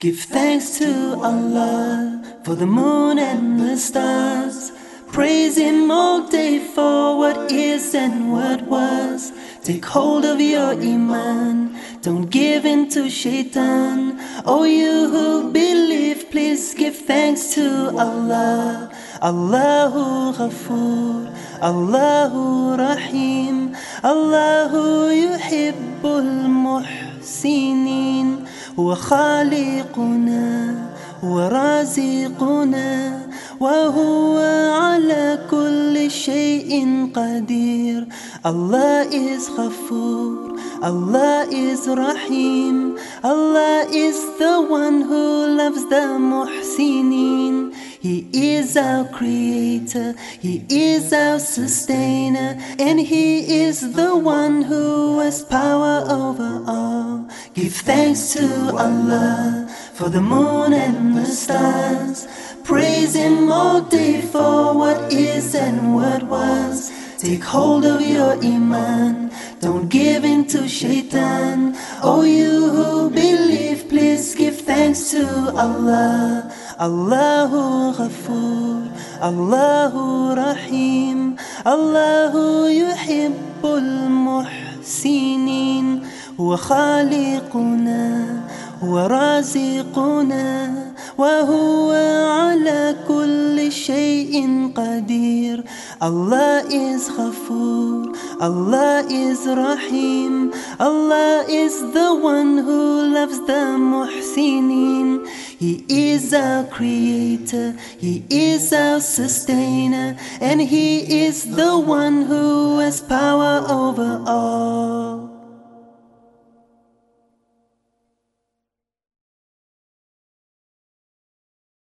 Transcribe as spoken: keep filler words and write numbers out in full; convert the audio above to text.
Give thanks to Allah for the moon and the stars. Praise Him all day for what is and what was. Take hold of your Iman, don't give in to Shaitan. Oh, you who believe, please give thanks to Allah. Allahu Ghafoor, Allahu Rahim, Allahu Yuhibbul Muhsinin. هو خالقنا ورازقنا وهو على كل شيء قدير. Allah is Ghafoor, Allah is Rahim, Allah is the one who loves the Muhsinin. He is our creator, He is our sustainer, and He is the one who has power over all. Give thanks to Allah for the moon and the stars. Praise Him all day for what is and what was. Take hold of your Iman, don't give in to Shaitan. Oh, you who believe, please give thanks to Allah. Allahu Ghafoor, Allahu Rahim, Allahu Yuhibbul Muhsinin. هو خالقنا ورازقنا وهو على كل شيء قدير. Allah is Ghafoor, Allah is Rahim, Allah is the one who loves the Muhsinin. He is our creator, He is our sustainer, and He is the one who has power over all.